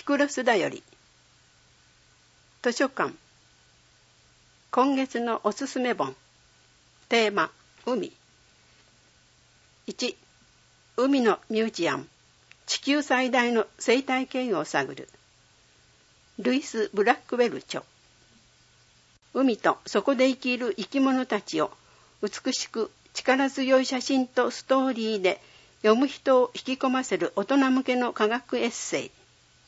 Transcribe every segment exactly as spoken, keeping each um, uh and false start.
キクロスだより。図書館。今月のおすすめ本。テーマ、海。いち、海のミュージアム。地球最大の生態系を探る。ルイス・ブラックウェル著。海とそこで生きる生き物たちを美しく力強い写真とストーリーで読む人を引き込ませる大人向けの科学エッセイ。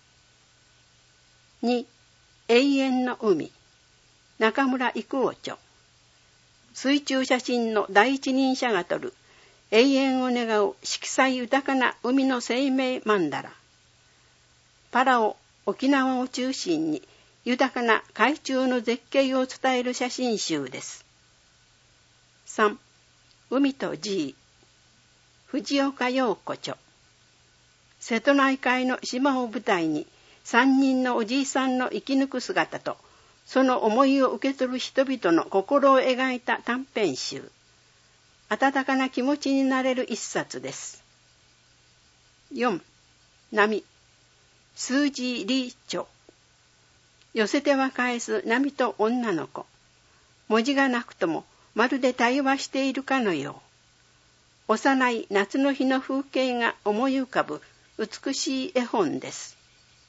に、永遠の海。中村育夫著。水中写真の第一人者が撮る永遠を願う色彩豊かな海の生命曼荼羅。パラオ、沖縄を中心に豊かな海中の絶景を伝える写真集です。さん、海と G。藤岡陽子著。瀬戸内海の島を舞台に三人のおじいさんの生き抜く姿とその思いを受け取る人々の心を描いた短編集。温かな気持ちになれる一冊です。よん、波。スージー・リー著。寄せては返す波と女の子。文字がなくともまるで対話しているかのよう。幼い夏の日の風景が思い浮かぶ美しい絵本です。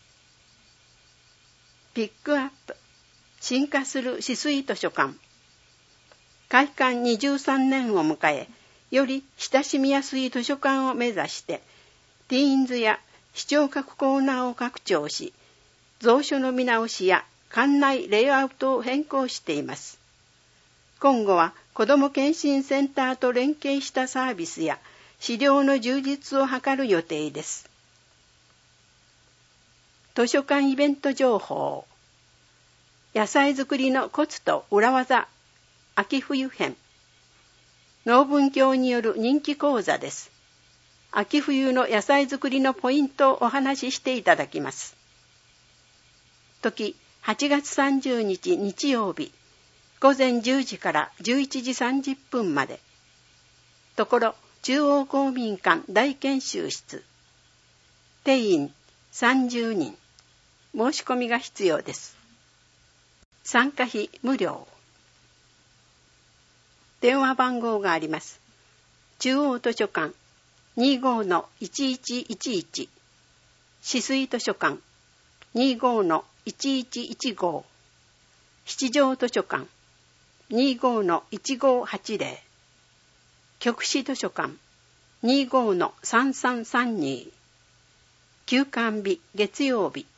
ピックアップ。進化する止水図書館。開館にじゅうさんねんを迎え、より親しみやすい図書館を目指して、ティーンズや視聴覚コーナーを拡張し、蔵書の見直しや館内レイアウトを変更しています。今後は子ども検診センターと連携したサービスや資料の充実を図る予定です。図書館イベント情報。野菜作りのコツと裏技。秋冬編。農文教による人気講座です。秋冬の野菜作りのポイントをお話ししていただきます。時、はちがつさんじゅうにち日曜日、午前じゅうじからじゅういちじさんじゅっぷんまで。ところ、中央公民館大研修室。定員さんじゅうにん。申し込みが必要です。参加費無料。電話番号があります。中央図書館 にじゅうごのいちいちいちいち、止水図書館 にじゅうごのいちいちいちご、七条図書館 にじゅうごのいちごはちぜろ、極紫図書館 にじゅうごのさんさんさんに、休館日月曜日。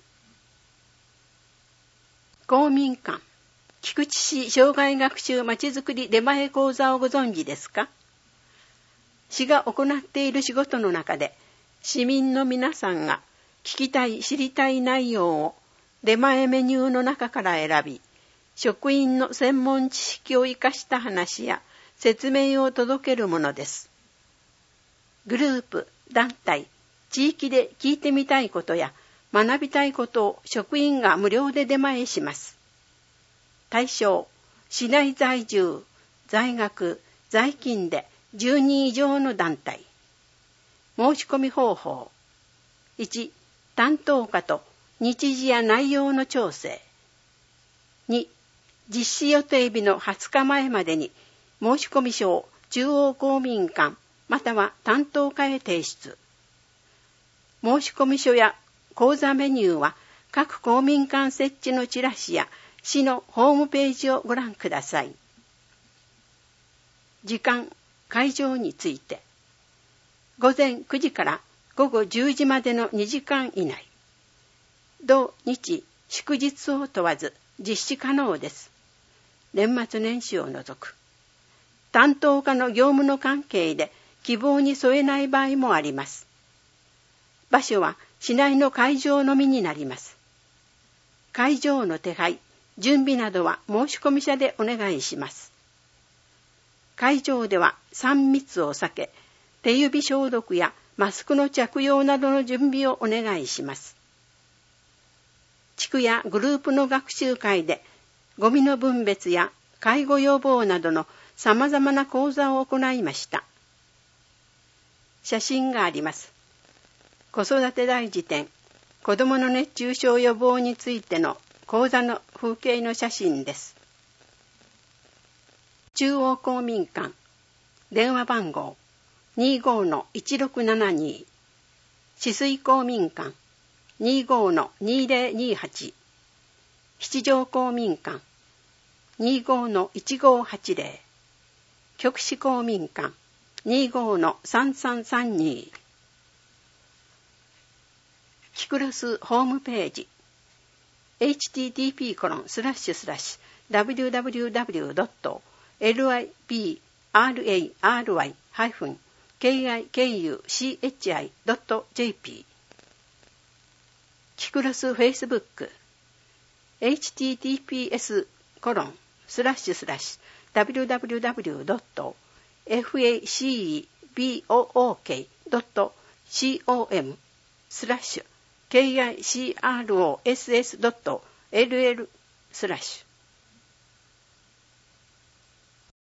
公民館。菊池市障害学習まちづくり出前講座をご存知ですか？市が行っている仕事の中で、市民の皆さんが聞きたい知りたい内容を出前メニューの中から選び、職員の専門知識を生かした話や説明を届けるものです。グループ、団体、地域で聞いてみたいことや学びたいことを職員が無料で出前します。対象、市内在住、在学、在勤でじゅうにん以上の団体。申し込み方法。いち、担当課と日時や内容の調整。に、実施予定日のはつかまえまでに申し込み書を中央公民館または担当課へ提出。申し込み書や講座メニューは各公民館設置のチラシや市のホームページをご覧ください。時間、会場について。午前くじから午後じゅうじまでのにじかん以内。土日、祝日を問わず実施可能です。年末年始を除く。担当課の業務の関係で希望に添えない場合もあります。場所は市内の会場のみになります。会場の手配、準備などは申し込み者でお願いします。会場ではさん密を避け、手指消毒やマスクの着用などの準備をお願いします。地区やグループの学習会で、ゴミの分別や介護予防などのさまざまな講座を行いました。写真があります。子育て大辞典、 子どもの熱中症予防についての講座の風景の写真です。中央公民館電話番号 にじゅうごのいちろくななに 止水公民館 にじゅうごのにぜろにはち 七条公民館 にじゅうごのいちごはちぜろ 極志公民館 にじゅうごのさんさんさんに キクロスホームページ エイチティーティーピーコロンスラッシュスラッシュダブリューダブリューダブリュードットエルアイビーアールエーアールワイハイフンケーアイケーユーシーエイチアイドットジェーピー キクロスフェイスブック エイチティーティーピーエスコロンスラッシュスラッシュダブリューダブリューダブリュードットエフエーシーイービーオーオーケードットコムスラッシュケーアイシーアールオーエスエスドットエルエルスラッシュ